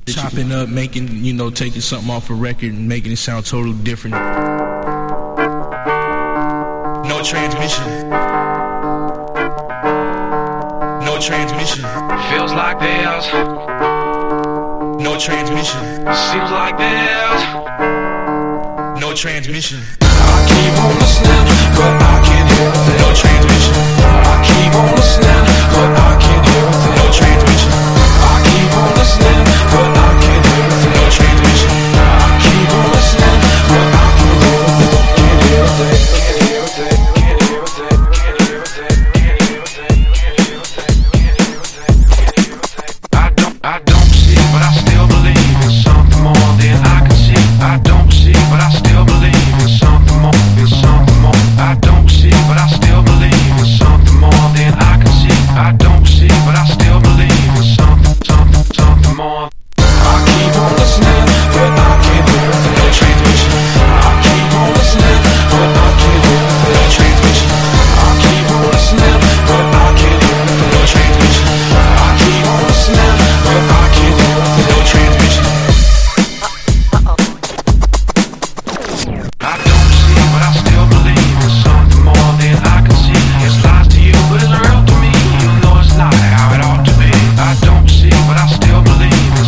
Chopping up, making, you know, taking something off a record and making it sound totally different. No transmission. No transmission. Feels like there's no transmission. Seems like there's no transmission. I keep on listening, but I can't hear a thing. No transmission. I keep on listening, but I can't hear a thing. No transmission. I keep on listening, but I can't hear a thing. No transmission. I keep on listening, but I can't hear a thing. Can't hear a thing. Can't hear a thing. Can't hear a thing. Can't hear a thing. Can't hear a thing. Can't hear a thing. Can't hear a thing. Can't hear a thing. I don't see, but I still believe in something more than I can see. I don't see, but I still believe.